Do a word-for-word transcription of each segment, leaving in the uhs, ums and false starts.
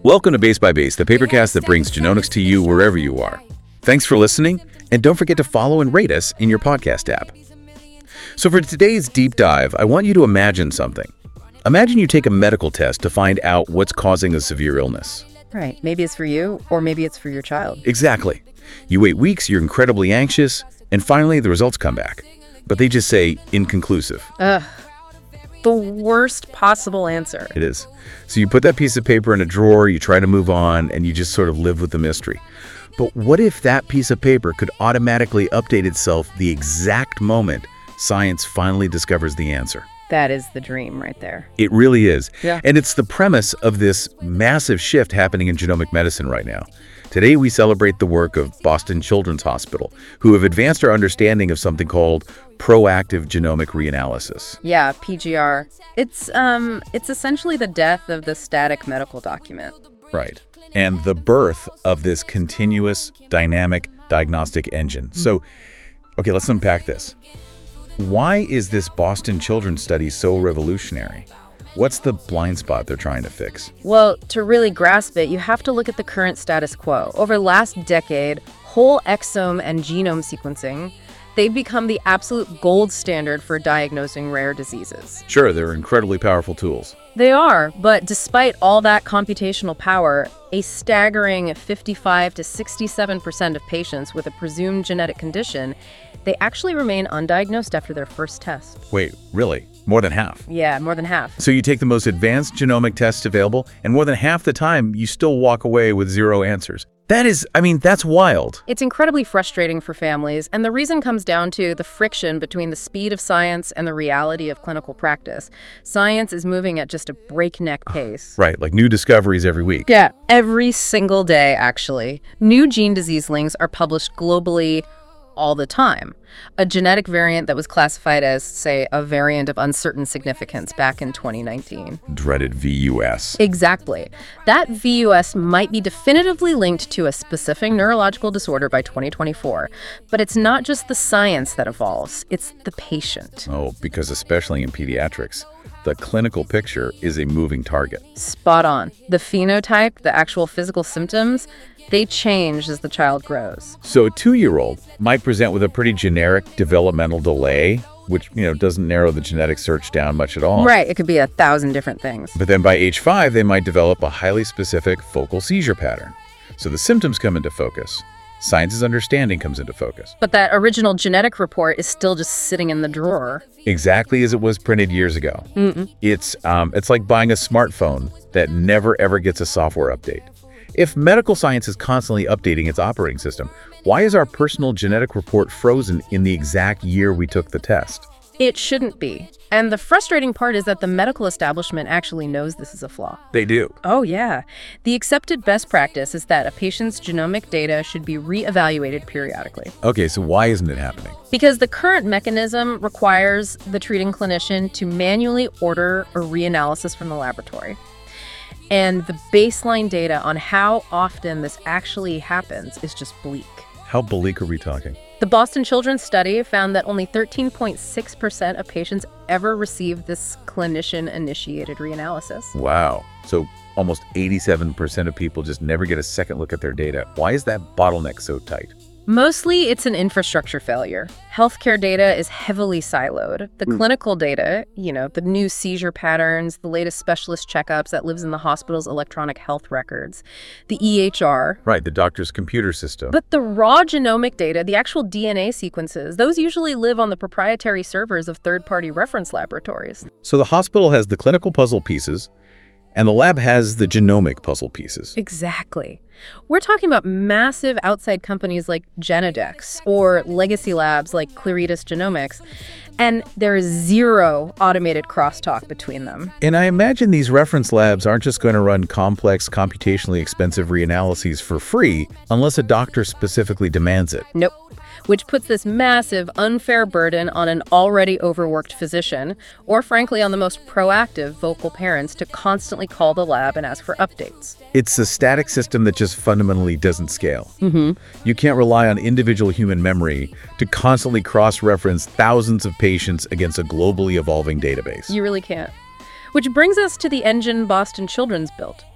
Welcome to Base by Base, the papercast that brings genomics to you wherever you are. Thanks for listening, and don't forget to follow and rate us in your podcast app. So for today's deep dive, I want you to imagine something. Imagine you take a medical test to find out what's causing a severe illness. Right. Maybe it's for you, or maybe it's for your child. Exactly. You wait weeks, you're incredibly anxious, and finally the results come back. But they just say inconclusive. Ugh. The worst possible answer. It is. So you put that piece of paper in a drawer, you try to move on, and you just sort of live with the mystery. But what if that piece of paper could automatically update itself the exact moment science finally discovers the answer? That is the dream right there. It really is. Yeah. And it's the premise of this massive shift happening in genomic medicine right now. Today, we celebrate the work of Boston Children's Hospital, who have advanced our understanding of something called proactive genomic reanalysis. Yeah, P G R. It's um, it's essentially the death of the static medical document. Right. And the birth of this continuous dynamic diagnostic engine. Mm-hmm. So, okay, let's unpack this. Why is this Boston Children's study so revolutionary? What's the blind spot they're trying to fix? Well, to really grasp it, you have to look at the current status quo. Over the last decade, whole exome and genome sequencing, they've become the absolute gold standard for diagnosing rare diseases. Sure, they're incredibly powerful tools. They are, but despite all that computational power, a staggering fifty-five to sixty-seven percent of patients with a presumed genetic condition, they actually remain undiagnosed after their first test. Wait, really? More than half? Yeah, more than half. So you take the most advanced genomic tests available, and more than half the time, you still walk away with zero answers. That is, I mean, that's wild. It's incredibly frustrating for families, and the reason comes down to the friction between the speed of science and the reality of clinical practice. Science is moving at just a breakneck pace. Right, like new discoveries every week. Yeah, every single day, actually. New gene disease links are published globally all the time. A genetic variant that was classified as, say, a variant of uncertain significance back in twenty nineteen. Dreaded V U S. Exactly. That V U S might be definitively linked to a specific neurological disorder by twenty twenty-four. But it's not just the science that evolves, it's the patient. Oh, because especially in pediatrics, the clinical picture is a moving target. Spot on. The phenotype, the actual physical symptoms, they change as the child grows. So a two-year-old might present with a pretty generic developmental delay, which, you know, doesn't narrow the genetic search down much at all. Right, it could be a thousand different things. But then by age five, they might develop a highly specific focal seizure pattern. So the symptoms come into focus. Science's understanding comes into focus. But that original genetic report is still just sitting in the drawer. Exactly as it was printed years ago. Mm-mm. It's um, it's like buying a smartphone that never ever gets a software update. If medical science is constantly updating its operating system, why is our personal genetic report frozen in the exact year we took the test? It shouldn't be. And the frustrating part is that the medical establishment actually knows this is a flaw. They do. Oh, yeah. The accepted best practice is that a patient's genomic data should be reevaluated periodically. Okay, so why isn't it happening? Because the current mechanism requires the treating clinician to manually order a reanalysis from the laboratory. And the baseline data on how often this actually happens is just bleak. How bleak are we talking? The Boston Children's study found that only thirteen point six percent of patients ever received this clinician-initiated reanalysis. Wow. So almost eighty-seven percent of people just never get a second look at their data. Why is that bottleneck so tight? Mostly, it's an infrastructure failure. Healthcare data is heavily siloed. The mm. clinical data, you know, the new seizure patterns, the latest specialist checkups that lives in the hospital's electronic health records, the E H R. Right, the doctor's computer system. But the raw genomic data, the actual D N A sequences, those usually live on the proprietary servers of third-party reference laboratories. So the hospital has the clinical puzzle pieces, and the lab has the genomic puzzle pieces. Exactly. We're talking about massive outside companies like Genodex or legacy labs like Claritas Genomics, and there is zero automated crosstalk between them. And I imagine these reference labs aren't just going to run complex, computationally expensive reanalyses for free unless a doctor specifically demands it. Nope. Which puts this massive, unfair burden on an already overworked physician, or frankly on the most proactive vocal parents to constantly call the lab and ask for updates. It's a static system that just fundamentally doesn't scale. Mm-hmm. You can't rely on individual human memory to constantly cross-reference thousands of patients against a globally evolving database. You really can't. Which brings us to the engine Boston Children's built.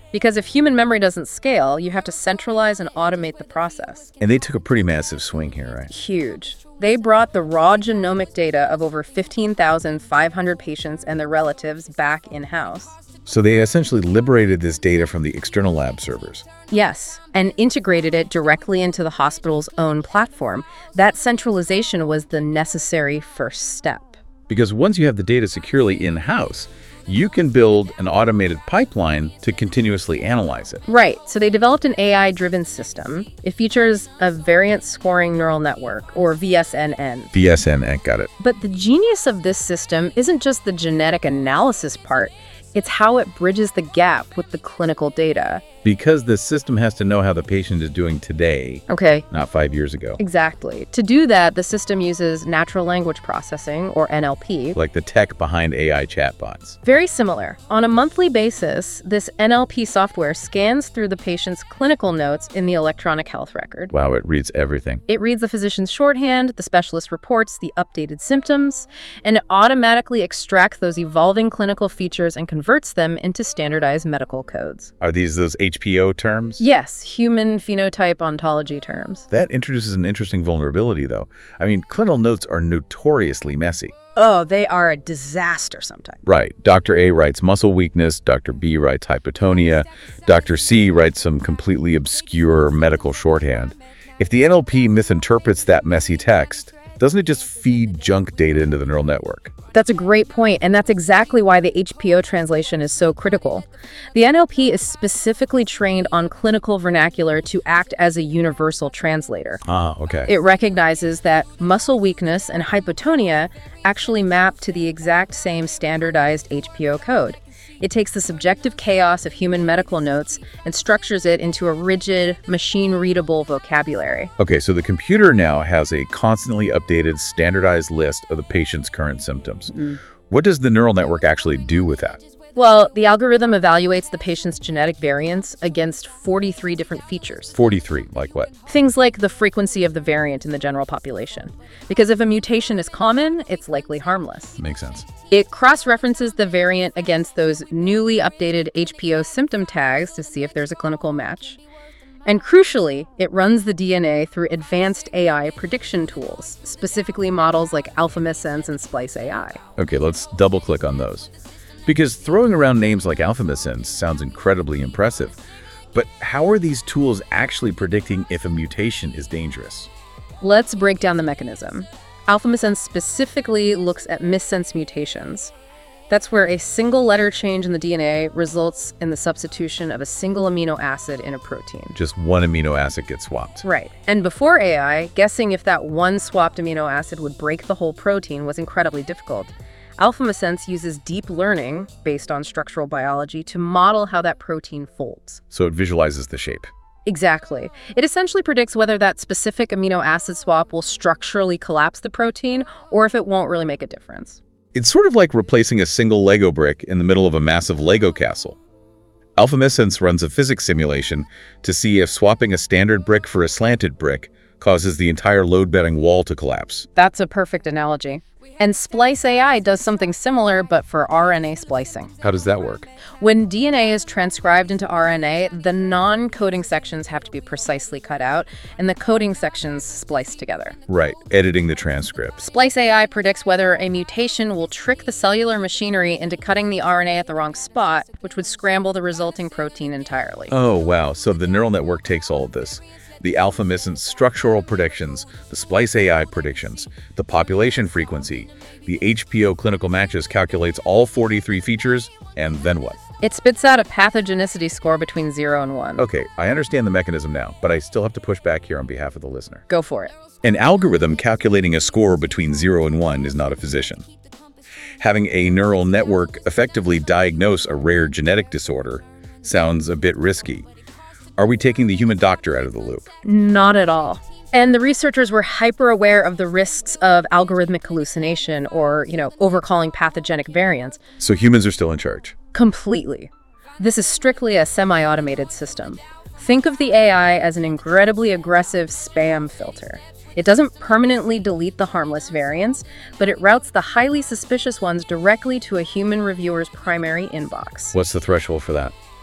Because if human memory doesn't scale, you have to centralize and automate the process. And they took a pretty massive swing here, right? Huge. They brought the raw genomic data of over fifteen thousand five hundred patients and their relatives back in-house. So they essentially liberated this data from the external lab servers. Yes, and integrated it directly into the hospital's own platform. That centralization was the necessary first step. Because once you have the data securely in-house, you can build an automated pipeline to continuously analyze it. Right. So they developed an A I-driven system. It features a variant scoring neural network, or V S N N. V S N N, got it. But the genius of this system isn't just the genetic analysis part. It's how it bridges the gap with the clinical data. Because the system has to know how the patient is doing today, Okay. not five years ago. Exactly. To do that, the system uses natural language processing, or N L P. Like the tech behind A I chatbots. Very similar. On a monthly basis, this N L P software scans through the patient's clinical notes in the electronic health record. Wow, it reads everything. It reads the physician's shorthand, the specialist reports, the updated symptoms, and it automatically extracts those evolving clinical features and converts them into standardized medical codes. Are these those H P O terms? Yes, human phenotype ontology terms. That introduces an interesting vulnerability, though. I mean, clinical notes are notoriously messy. Oh, they are a disaster sometimes. Right. Doctor A writes muscle weakness, Doctor B writes hypotonia, Doctor C writes some completely obscure medical shorthand. If the N L P misinterprets that messy text, doesn't it just feed junk data into the neural network? That's a great point, and that's exactly why the H P O translation is so critical. The N L P is specifically trained on clinical vernacular to act as a universal translator. Ah, okay. It recognizes that muscle weakness and hypotonia actually map to the exact same standardized H P O code. It takes the subjective chaos of human medical notes and structures it into a rigid, machine-readable vocabulary. Okay, so the computer now has a constantly updated, standardized list of the patient's current symptoms. Mm. What does the neural network actually do with that? Well, the algorithm evaluates the patient's genetic variants against forty-three different features. forty-three, like what? Things like the frequency of the variant in the general population. Because if a mutation is common, it's likely harmless. Makes sense. It cross-references the variant against those newly updated H P O symptom tags to see if there's a clinical match. And crucially, it runs the D N A through advanced A I prediction tools, specifically models like AlphaMissense and Splice A I. Okay, let's double-click on those. Because throwing around names like AlphaMissense sounds incredibly impressive. But how are these tools actually predicting if a mutation is dangerous? Let's break down the mechanism. AlphaMissense specifically looks at missense mutations. That's where a single letter change in the D N A results in the substitution of a single amino acid in a protein. Just one amino acid gets swapped. Right. And before A I, guessing if that one swapped amino acid would break the whole protein was incredibly difficult. AlphaMissense uses deep learning, based on structural biology, to model how that protein folds. So it visualizes the shape. Exactly. It essentially predicts whether that specific amino acid swap will structurally collapse the protein or if it won't really make a difference. It's sort of like replacing a single Lego brick in the middle of a massive Lego castle. AlphaMissense runs a physics simulation to see if swapping a standard brick for a slanted brick causes the entire load-bearing wall to collapse. That's a perfect analogy. And Splice A I does something similar, but for R N A splicing. How does that work? When D N A is transcribed into R N A, the non-coding sections have to be precisely cut out, and the coding sections spliced together. Right, editing the transcript. Splice A I predicts whether a mutation will trick the cellular machinery into cutting the R N A at the wrong spot, which would scramble the resulting protein entirely. Oh, wow. So the neural network takes all of this. The AlphaMissense structural predictions, the Splice A I predictions, the population frequency, the H P O clinical matches, calculates all forty-three features, and then what? It spits out a pathogenicity score between zero and one. Okay, I understand the mechanism now, but I still have to push back here on behalf of the listener. Go for it. An algorithm calculating a score between zero and one is not a physician. Having a neural network effectively diagnose a rare genetic disorder sounds a bit risky. Are we taking the human doctor out of the loop? Not at all. And the researchers were hyper aware of the risks of algorithmic hallucination or, you know, overcalling pathogenic variants. So humans are still in charge? Completely. This is strictly a semi-automated system. Think of the A I as an incredibly aggressive spam filter. It doesn't permanently delete the harmless variants, but it routes the highly suspicious ones directly to a human reviewer's primary inbox. What's the threshold for that?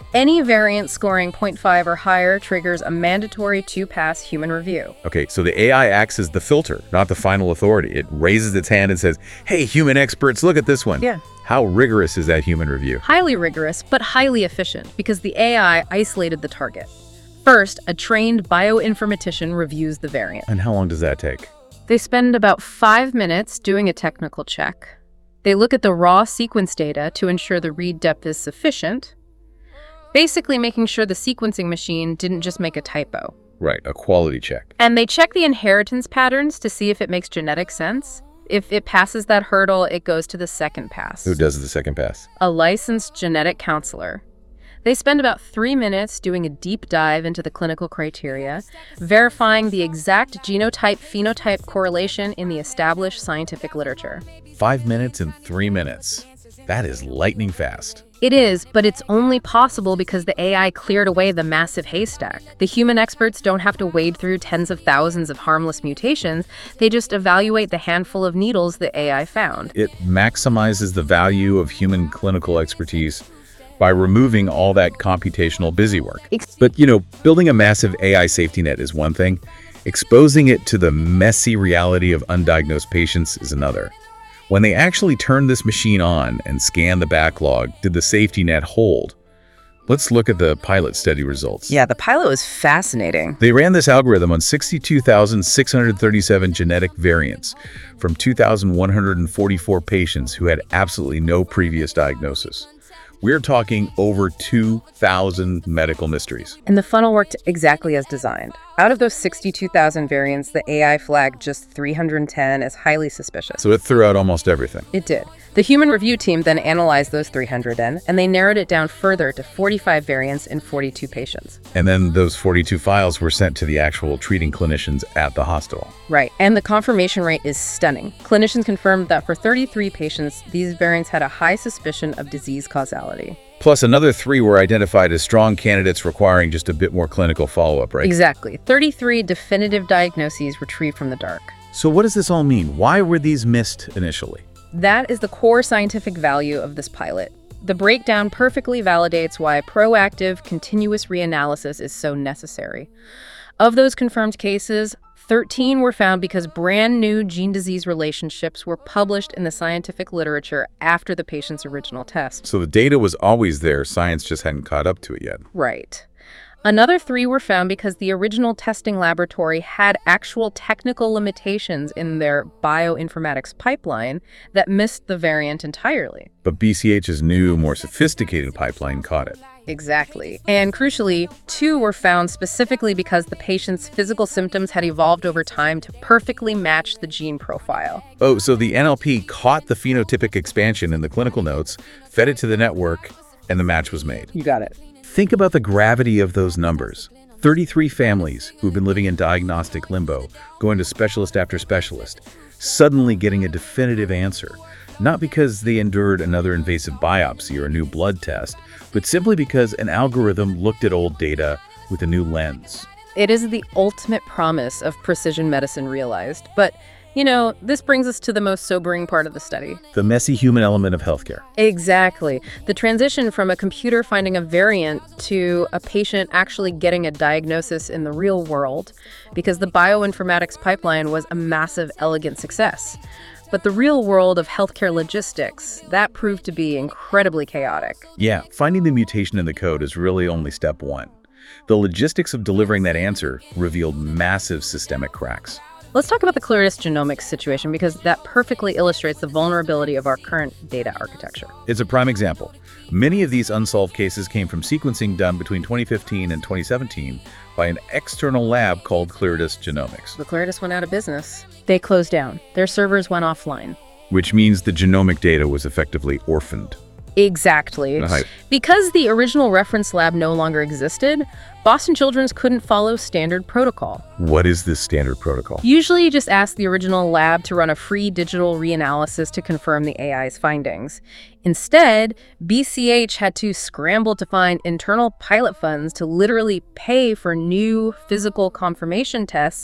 Any variant scoring zero point five or higher triggers a mandatory two-pass human review. Okay, so the A I acts as the filter, not the final authority. It raises its hand and says, hey, human experts, look at this one. Yeah. How rigorous is that human review? Highly rigorous, but highly efficient, because the A I isolated the target. First, a trained bioinformatician reviews the variant. And how long does that take? They spend about five minutes doing a technical check. They look at the raw sequence data to ensure the read depth is sufficient, basically making sure the sequencing machine didn't just make a typo. Right, a quality check. And they check the inheritance patterns to see if it makes genetic sense. If it passes that hurdle, it goes to the second pass. Who does the second pass? A licensed genetic counselor. They spend about three minutes doing a deep dive into the clinical criteria, verifying the exact genotype-phenotype correlation in the established scientific literature. Five minutes and three minutes. That is lightning fast. It is, but it's only possible because the A I cleared away the massive haystack. The human experts don't have to wade through tens of thousands of harmless mutations. They just evaluate the handful of needles the A I found. It maximizes the value of human clinical expertise by removing all that computational busywork. But, you know, building a massive A I safety net is one thing. Exposing it to the messy reality of undiagnosed patients is another. When they actually turned this machine on and scanned the backlog, did the safety net hold? Let's look at the pilot study results. Yeah, the pilot was fascinating. They ran this algorithm on sixty-two thousand six hundred thirty-seven genetic variants from two thousand one hundred forty-four patients who had absolutely no previous diagnosis. We're talking over two thousand medical mysteries. And the funnel worked exactly as designed. Out of those sixty-two thousand variants, the A I flagged just three hundred ten as highly suspicious. So it threw out almost everything. It did. The human review team then analyzed those three hundred N, and they narrowed it down further to forty-five variants in forty-two patients. And then those forty-two files were sent to the actual treating clinicians at the hospital. Right, and the confirmation rate is stunning. Clinicians confirmed that for thirty-three patients, these variants had a high suspicion of disease causality. Plus, another three were identified as strong candidates requiring just a bit more clinical follow-up, right? Exactly. thirty-three definitive diagnoses retrieved from the dark. So what does this all mean? Why were these missed initially? That is the core scientific value of this pilot. The breakdown perfectly validates why proactive, continuous reanalysis is so necessary. Of those confirmed cases, thirteen were found because brand new gene-disease relationships were published in the scientific literature after the patient's original test. So the data was always there, science just hadn't caught up to it yet. Right. Another three were found because the original testing laboratory had actual technical limitations in their bioinformatics pipeline that missed the variant entirely. But B C H's new, more sophisticated pipeline caught it. Exactly. And crucially, two were found specifically because the patient's physical symptoms had evolved over time to perfectly match the gene profile. Oh, so the N L P caught the phenotypic expansion in the clinical notes, fed it to the network, and the match was made. You got it. Think about the gravity of those numbers. thirty-three families who've been living in diagnostic limbo, going to specialist after specialist, suddenly getting a definitive answer. Not because they endured another invasive biopsy or a new blood test, but simply because an algorithm looked at old data with a new lens. It is the ultimate promise of precision medicine realized. But, you know, this brings us to the most sobering part of the study. The messy human element of healthcare. Exactly. The transition from a computer finding a variant to a patient actually getting a diagnosis in the real world, because the bioinformatics pipeline was a massive, elegant success. But the real world of healthcare logistics, that proved to be incredibly chaotic. Yeah, finding the mutation in the code is really only step one. The logistics of delivering that answer revealed massive systemic cracks. Let's talk about the Claritas Genomics situation, because that perfectly illustrates the vulnerability of our current data architecture. It's a prime example. Many of these unsolved cases came from sequencing done between twenty fifteen and twenty seventeen by an external lab called Claritas Genomics. The Claritas went out of business. They closed down. Their servers went offline. Which means the genomic data was effectively orphaned. Exactly. Right. Because the original reference lab no longer existed, Boston Children's couldn't follow standard protocol. What is this standard protocol? Usually you just ask the original lab to run a free digital reanalysis to confirm the A I's findings. Instead, B C H had to scramble to find internal pilot funds to literally pay for new physical confirmation tests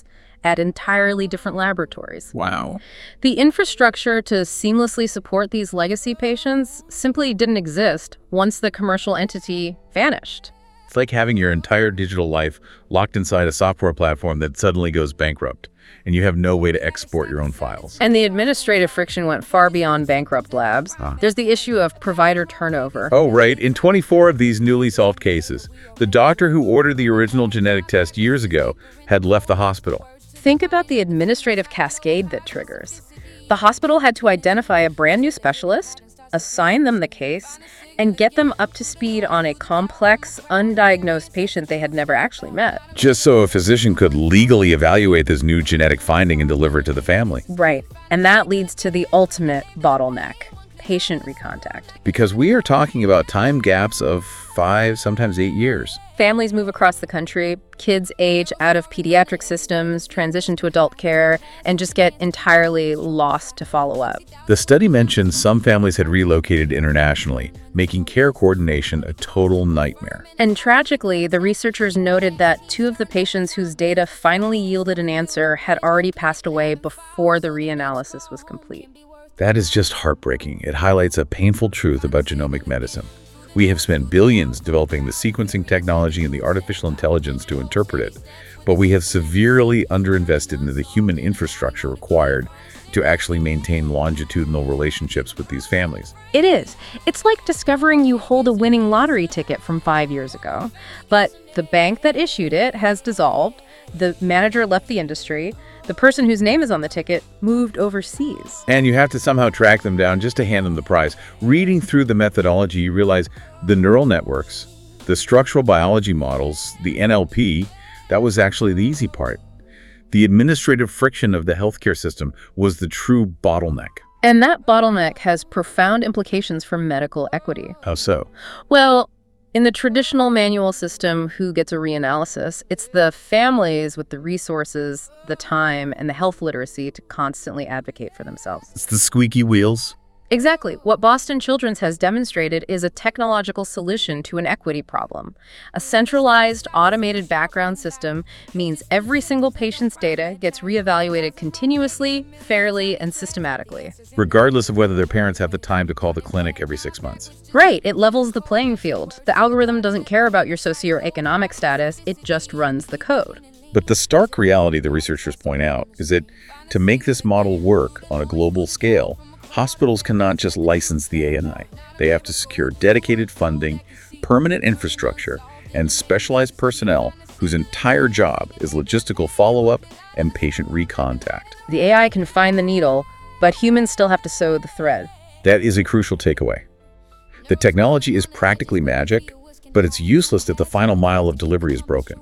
at entirely different laboratories. Wow. The infrastructure to seamlessly support these legacy patients simply didn't exist once the commercial entity vanished. It's like having your entire digital life locked inside a software platform that suddenly goes bankrupt, and you have no way to export your own files. And the administrative friction went far beyond bankrupt labs. Huh. There's the issue of provider turnover. Oh, right. In twenty-four of these newly solved cases, the doctor who ordered the original genetic test years ago had left the hospital. Think about the administrative cascade that triggers. The hospital had to identify a brand new specialist, assign them the case, and get them up to speed on a complex, undiagnosed patient they had never actually met. Just so a physician could legally evaluate this new genetic finding and deliver it to the family. Right. And that leads to the ultimate bottleneck, patient recontact. Because we are talking about time gaps of five, sometimes eight years. Families move across the country, kids age out of pediatric systems, transition to adult care, and just get entirely lost to follow up. The study mentions some families had relocated internationally, making care coordination a total nightmare. And tragically, the researchers noted that two of the patients whose data finally yielded an answer had already passed away before the reanalysis was complete. That is just heartbreaking. It highlights a painful truth about genomic medicine. We have spent billions developing the sequencing technology and the artificial intelligence to interpret it, but we have severely underinvested into the human infrastructure required to actually maintain longitudinal relationships with these families. It is. It's like discovering you hold a winning lottery ticket from five years ago, but the bank that issued it has dissolved, the manager left the industry, the person whose name is on the ticket moved overseas. And you have to somehow track them down just to hand them the prize. Reading through the methodology, you realize the neural networks, the structural biology models, the N L P, that was actually the easy part. The administrative friction of the healthcare system was the true bottleneck. And that bottleneck has profound implications for medical equity. How so? Well, in the traditional manual system, who gets a reanalysis? It's the families with the resources, the time, and the health literacy to constantly advocate for themselves. It's the squeaky wheels. Exactly. What Boston Children's has demonstrated is a technological solution to an equity problem. A centralized, automated background system means every single patient's data gets reevaluated continuously, fairly, and systematically. Regardless of whether their parents have the time to call the clinic every six months. Right. It levels the playing field. The algorithm doesn't care about your socioeconomic status. It just runs the code. But the stark reality, the researchers point out, is that to make this model work on a global scale, hospitals cannot just license the A I. They have to secure dedicated funding, permanent infrastructure, and specialized personnel whose entire job is logistical follow-up and patient recontact. The A I can find the needle, but humans still have to sew the thread. That is a crucial takeaway. The technology is practically magic, but it's useless if the final mile of delivery is broken.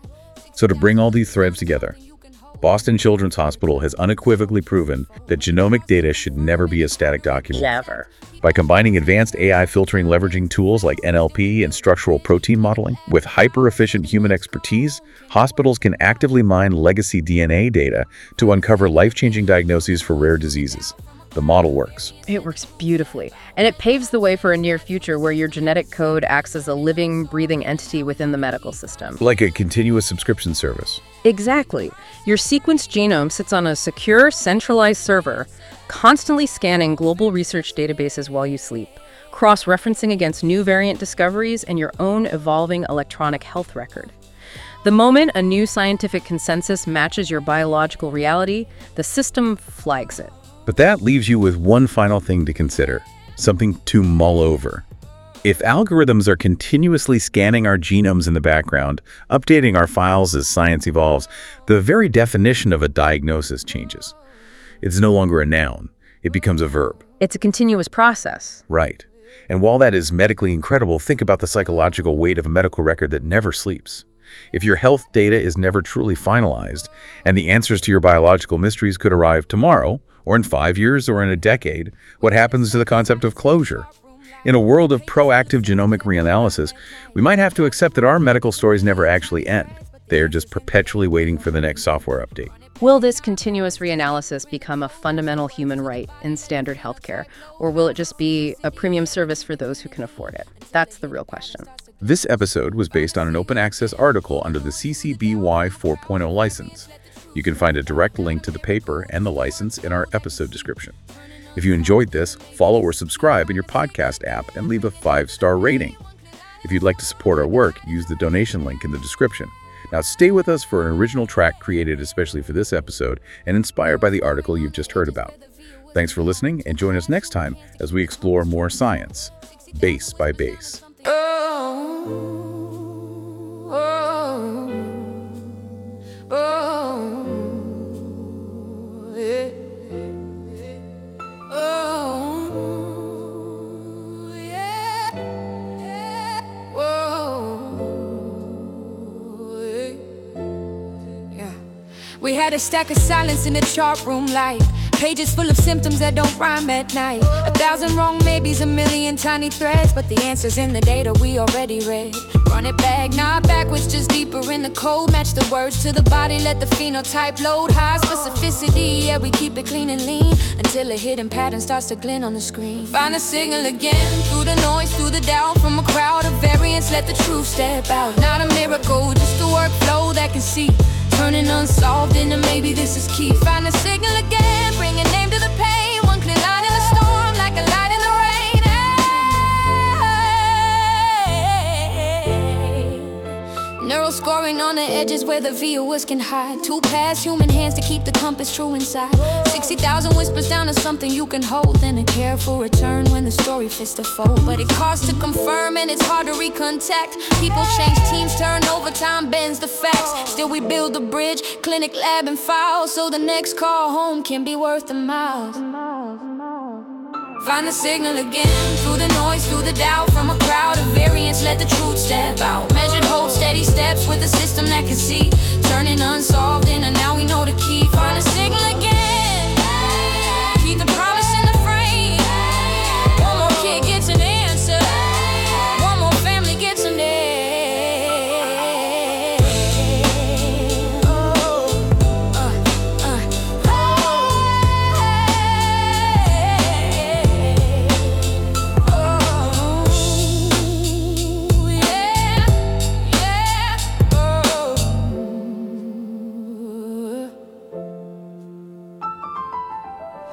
So to bring all these threads together, Boston Children's Hospital has unequivocally proven that genomic data should never be a static document. Never. By combining advanced A I filtering leveraging tools like N L P and structural protein modeling with hyper-efficient human expertise, hospitals can actively mine legacy D N A data to uncover life-changing diagnoses for rare diseases. The model works. It works beautifully. And it paves the way for a near future where your genetic code acts as a living, breathing entity within the medical system. Like a continuous subscription service. Exactly. Your sequenced genome sits on a secure, centralized server, constantly scanning global research databases while you sleep, cross-referencing against new variant discoveries and your own evolving electronic health record. The moment a new scientific consensus matches your biological reality, the system flags it. But that leaves you with one final thing to consider, something to mull over. If algorithms are continuously scanning our genomes in the background, updating our files as science evolves, the very definition of a diagnosis changes. It's no longer a noun. It becomes a verb. It's a continuous process. Right. And while that is medically incredible, think about the psychological weight of a medical record that never sleeps. If your health data is never truly finalized, and the answers to your biological mysteries could arrive tomorrow, or in five years, or in a decade, what happens to the concept of closure? In a world of proactive genomic reanalysis, we might have to accept that our medical stories never actually end. They are just perpetually waiting for the next software update. Will this continuous reanalysis become a fundamental human right in standard healthcare, or will it just be a premium service for those who can afford it? That's the real question. This episode was based on an open access article under the C C B Y four point oh license. You can find a direct link to the paper and the license in our episode description. If you enjoyed this, follow or subscribe in your podcast app and leave a five-star rating. If you'd like to support our work, use the donation link in the description. Now stay with us for an original track created especially for this episode and inspired by the article you've just heard about. Thanks for listening, and join us next time as we explore more science, base by base. Oh, oh, oh, yeah. Oh, yeah. Whoa, yeah. We had a stack of silence in the chart room, like pages full of symptoms that don't rhyme at night. A thousand wrong maybes, a million tiny threads, but the answer's in the data we already read. Run it back, not backwards, just deeper in the code. Match the words to the body, let the phenotype load. High specificity, yeah, we keep it clean and lean until a hidden pattern starts to glint on the screen. Find the signal again, through the noise, through the doubt. From a crowd of variants, let the truth step out. Not a miracle, just a workflow that can see, turning unsolved into maybe this is key. Find the signal again, bring a name to the pain. One clear line in the storm, like a light in the rain. Hey. Neural scoring on the edges where the viewers can hide. Two past human hands to keep the compass true inside. sixty thousand whispers down to something you can hold, then a careful return when the story fits to fold. But it costs to confirm and it's hard to recontact. People change, teams turn over, time bends the facts. Still we build a bridge, clinic, lab, and file, so the next call home can be worth the miles. Find the signal again, through the noise, through the doubt. From a crowd of variants, let the truth step out. Measured, hold steady steps with a system that can see, turning unsolved